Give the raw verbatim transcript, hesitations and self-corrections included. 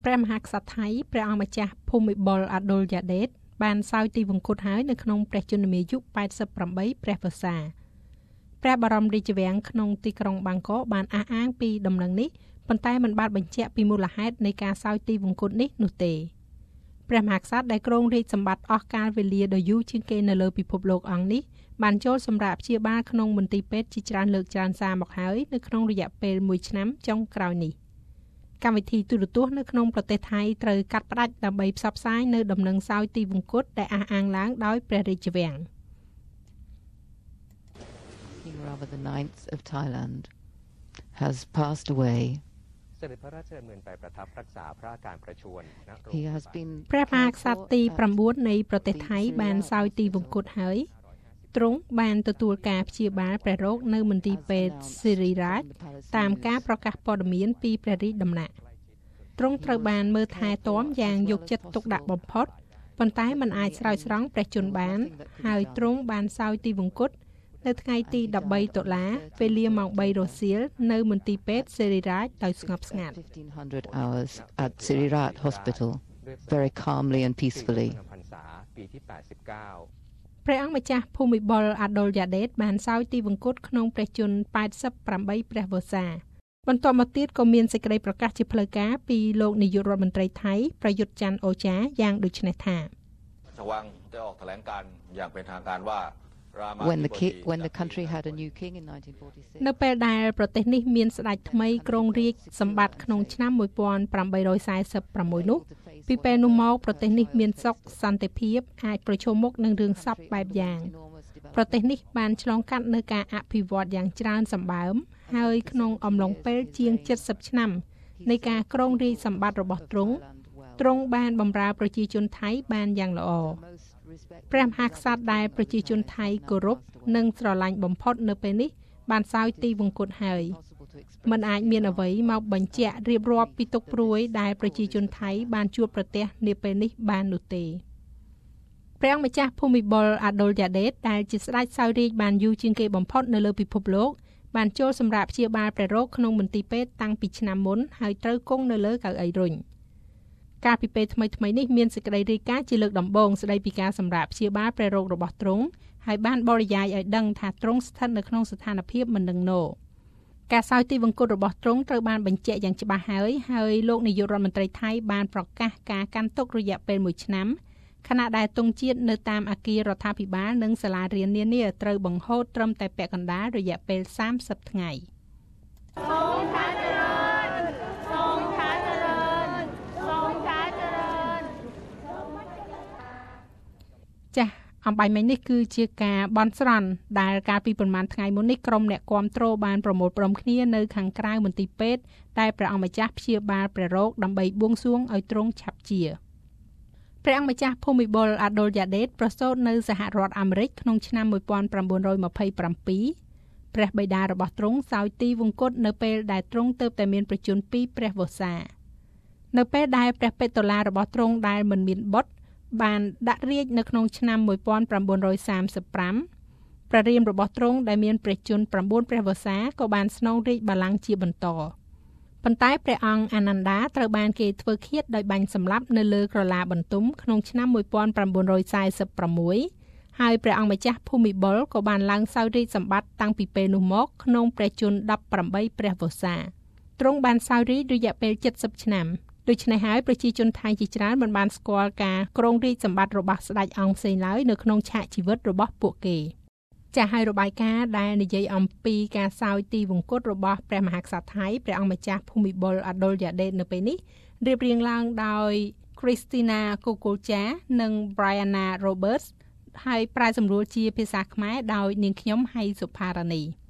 ព្រះមហាក្សត្រថៃព្រះអង្គម្ចាស់ភូមិបុលអាដុលយ៉ាដេតបានសោយទីវង្គតហើយនៅក្នុងព្រះជន្មាយុแปดสิบแปดព្រះវស្សាព្រះបរមរាជវាំងក្នុងទីក្រុងបាងកកបានអះអាងពីដំណឹងនេះប៉ុន្តែមិនបានបញ្ជាក់ពីមូលហេតុនៃការសោយទីវង្គតនេះនោះទេព្រះមហាក្សត្រដែលគ្រងរាជសម្បត្តិអស់កាលវេលាដ៏យូរជាងគេនៅលើពិភពលោកអង្គនេះបានចូលសម្រាប់ព្យាបាលក្នុងមន្ទីរពេទ្យជាច្រើនលើកច្រើនសារមកហើយនៅក្នុងរយៈពេលមួយឆ្នាំចុងក្រោយនេះកម្មវិធីទូរទស្សន៍នៅក្នុងប្រទេសថៃត្រូវកាត់ផ្តាច់ដើម្បីផ្សព្វផ្សាយនៅដំណឹងសោយទីវង្គតដែលអះអាងឡើងដោយព្រះរាជវាំង King Rama the ninth of Thailand has passed away. He has been ព្រះមហាក្សត្រទី9នៃប្រទេសថៃបានសោយទីវង្គតហើយទ្រង់បានទទួលការព្យាបាលព្រះរោគនៅមន្ទីរពេទ្យសិរិរាជតាមការប្រកាសព័ត៌មានពីព្រះរាជដំណាក់ទ្រង់ត្រូវបានមើលថែទាំយ៉ាងយកចិត្តទុកដាក់បំផុតប៉ុន្តែមិនអាចស្រោចស្រង់ព្រះជន្មបានហើយទ្រង់បានសោយទីវង្គតនៅថ្ងៃទី13តុលាវេលាម៉ោង3រសៀលនៅមន្ទីរពេទ្យសិរិរាជដោយស្ងប់ស្ងាត់ fifteen hundred hours at Sirirat Hospital very calmly and peacefully. ព្រះអង្គម្ចាស់ភូមិបុលអាដុលយ៉ាដេតបានសោយទីវង្គតក្នុងព្រះជន្មแปดสิบแปดព្រះវស្សាបន្ទាប់មកទៀតក៏មានសេចក្តីប្រកាសជាផ្លូវការពីលោកនាយករដ្ឋមន្ត្រីថៃប្រយុទ្ធច័ន្ទអូចាយ៉ាងដូចនេះថា When the king, when the country had a new king in nineteen forty-six នៅពេលដែលប្រទេសនេះមានស្ដេចថ្មីគ្រងរាជសម្បត្តិក្នុងឆ្នាំeighteen forty-sixនោះពីពេលនោះមកប្រទេសនេះមានសុខសន្តិភាពអាចប្រឈមមុខនឹងរឿងសពបែបយ៉ាងប្រទេសនេះបានឆ្លងកាត់នូវការអភិវឌ្ឍយ៉ាងច្រើនសម្បើមហើយក្នុងអំឡុងពេលជាងseventyឆ្នាំនៃការគ្រងរាជសម្បត្តិរបស់ទ្រង់ទ្រង់បានបម្រើប្រជាជនថៃបានយ៉ាងល្អព្រះមហាក្សត្រដែលប្រជាជនថៃគោរពនិងស្រឡាញ់បំផុតនៅពេលនេះបានសោយទីវង្គតហើយមិនអាចមានអ្វីមកបញ្ជាក់រៀបរាប់ពីទុក្ខព្រួយដែលប្រជាជនថៃបានជួបប្រទះនាពេលនេះបាននោះទេព្រះអង្គម្ចាស់ភូមិបុលអាដុលយ៉ាដេតដែលជាស្ដេចសោយរាជបានយូរជាងគេបំផុតនៅលើពិភពលោកបានចូលសម្រាប់ព្យាបាលព្រះរោគក្នុងមន្ទីរពេទ្យតាំងពីឆ្នាំមុនហើយត្រូវគង់នៅលើកៅអីរុញការពីពេលថ្មីថ្មីនេះមានសេចក្តីរាយការណ៍ជាលើកដំបូងស្តីពីការសម្រាប់ព្យាបាលព្រះរោគរបស់ទ្រង់ហើយបានបរិយាយឲ្យដឹងថាទ្រង់ស្ថិតនៅក្នុងស្ថានភាពមិននឹងណូការសោយទីវង្គតរបស់ទ្រង់ត្រូវបានបញ្ជាក់យ៉ាងច្បាស់ហើយហើយលោកនាយករដ្ឋមន្ត្រីថៃបានប្រកាសការកាន់ទុករយៈពេលមួយឆ្នាំខណៈដែលទង់ជាតិនៅតាមអគាររដ្ឋាភិបាលនិងសាលារៀននានាត្រូវបង្ហូតត្រឹមតែពាក់កណ្ដាលរយៈពេលthirtyថ្ងៃចាស់អំបញ្ញមិញនេះគឺជាការបន់ស្រន់ដែលកាលពីប្រមាណថ្ងៃមុននេះក្រុមអ្នកគាំទ្របានប្រមូលផ្តុំគ្នានៅខាងក្រៅមន្ទីរពេទ្យដែលព្រះអង្គម្ចាស់ព្យាបាលព្រះរោគដើម្បីបួងសួងឲ្យទ្រង់ឆាប់ជាព្រះអង្គម្ចាស់ភូមិបុលអាដុលយ៉ាដេតប្រសូតនៅសហរដ្ឋអាមេរិកក្នុងឆ្នាំnineteen twenty-sevenព្រះបិតារបស់ទ្រង់សោយទីវង្គតនៅពេលដែលទ្រង់ទើបតែមានប្រជញ្ញtwoព្រះវស្សានៅពេលដែលព្រះពេតុលារបស់ទ្រង់ដែលមិនមានបុត្របានដាក់រាជនៅក្នុងឆ្នាំnineteen thirty-fiveព្រះរាមរបស់ទ្រង់ដែលមានព្រះជន្មnineព្រះវស្សាក៏បានស្នងរាជបល្ល័ង្កជាបន្តប៉ុន្តែព្រះអង្គអានន្តាត្រូវបានគេធ្វើឃាតដោយបាញ់សម្លាប់នៅលើក្រឡាបន្ទុំក្នុងឆ្នាំnineteen forty-sixហើយព្រះអង្គម្ចាស់ភូមិបុលក៏បានឡើងសោយរាជសម្បត្តិតាំងពីពេលនោះមកក្នុងព្រះជន្មeighteenព្រះវស្សាទ្រង់បានសោយរាជរយៈពេលseventyឆ្នាំដូច្នេះហើយប្រជាជនថៃជាច្រើនមិនបានស្គាល់ការគ្រងរាជសម្បត្តិរបស់ស្ដេចអង្គផ្សេងឡើយនៅក្នុងឆាកជីវិតរបស់ពួកគេចាស់ហើយរបាយការណ៍ដែលនិយាយអំពីការសោយទីវង្គតរបស់ព្រះមហាក្សត្រថៃព្រះអង្គម្ចាស់ភូមិបុលអាដុលយ៉ាដេតនៅពេលនេះរៀបរៀងឡើងដោយ Christina Kokolcha និង Brianna Roberts ហើយប្រាយសម្រួលជាភាសាខ្មែរដោយនាងខ្ញុំហៃសុផារ៉ានី